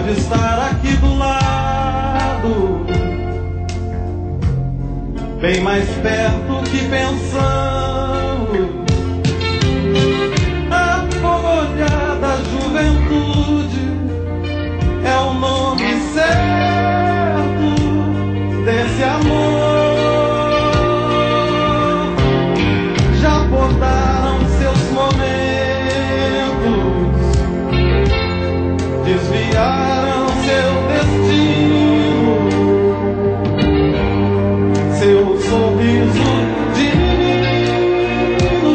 pode estar aqui do lado, bem mais perto que pensamos. A folhada juventude é o nome certo desse amor. Já podaram seus momentos, desviaram seu destino, seu sorriso de menino.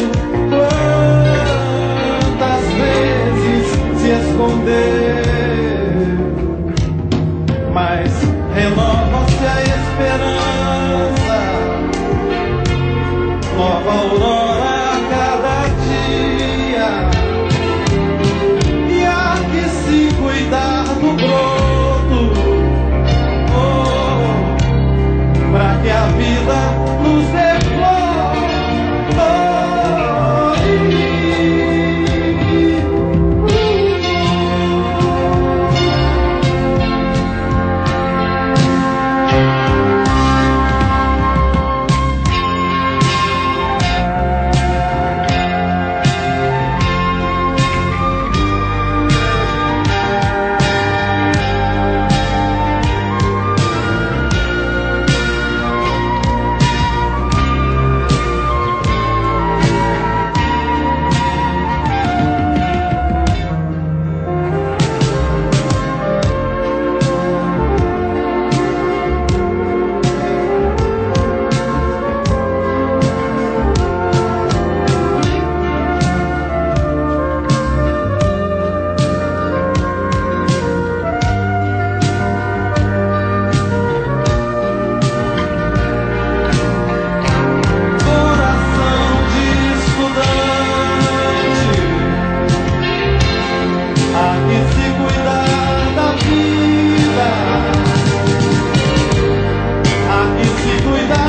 Quantas vezes se esconder, mas renova-se a esperança, nova aurora a cada dia. E há que se cuidar do broto, pra que a vida nos dê flor. Cuidar